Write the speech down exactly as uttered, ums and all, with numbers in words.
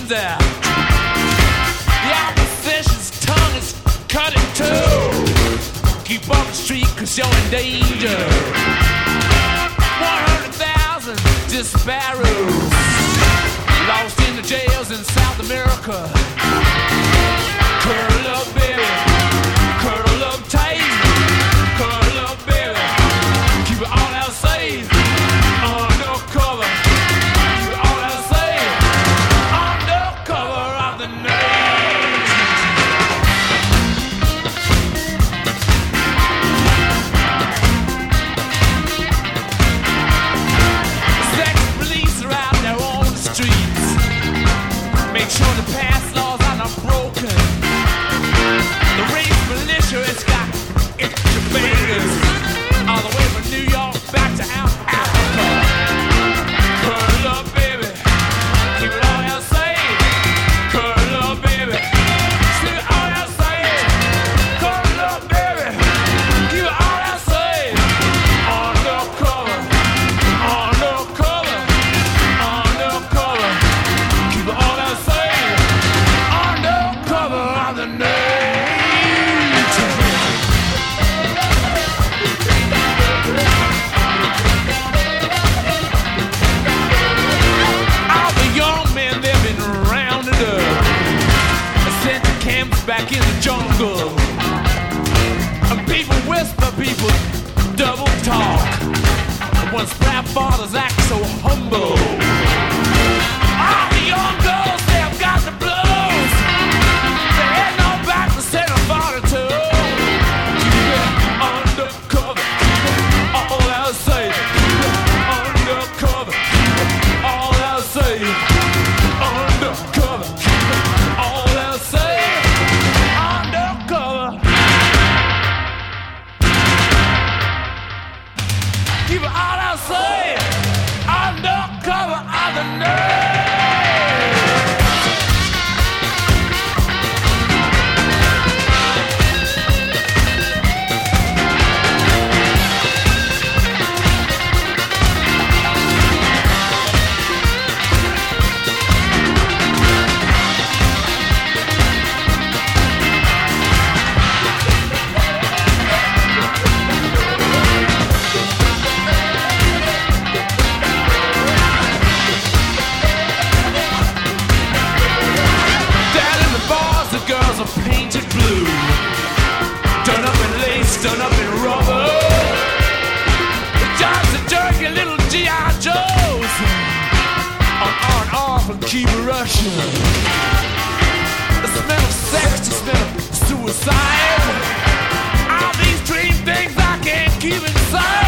there. The opposition's tongue is cut in two. Keep on the street cause you're in danger. one hundred thousand disparados lost in the jails in South America. Curl up, baby. Curl up tight. Curl up, baby. Keep it all out safe. Undercover. Keep it all out safe. Undercover of the night. Sex police are out there on the streets. Make sure the past laws are not broken. The race militia has got itchy fingers all the way from New York back to Africa. Curl up, baby. Keep it all out safe. Curl up, baby. Keep it all out safe. Curl up, baby. Keep it all out safe. Undercover. Undercover. Undercover. Keep it all out safe. Undercover on the night. All the young men, they've been rounded up and sent to camps back in the jungle. And people whisper, people double talk. And once black fathers act so humble. All the young girls, they've got the blues. They ain't no back to set a forty-two. Keep it undercover. All I'll say. Undercover. All I'll say. Undercover. All I'll say. Undercover. Keep it all I'll say. Undercover of the night. Down in the bars, the girls are painted blue, done up in lace, done up in rubber. The jobs are dirty little G I Joes on on and off and keep rushing. The smell of sex, the smell of suicide. All these dream things I can't keep inside.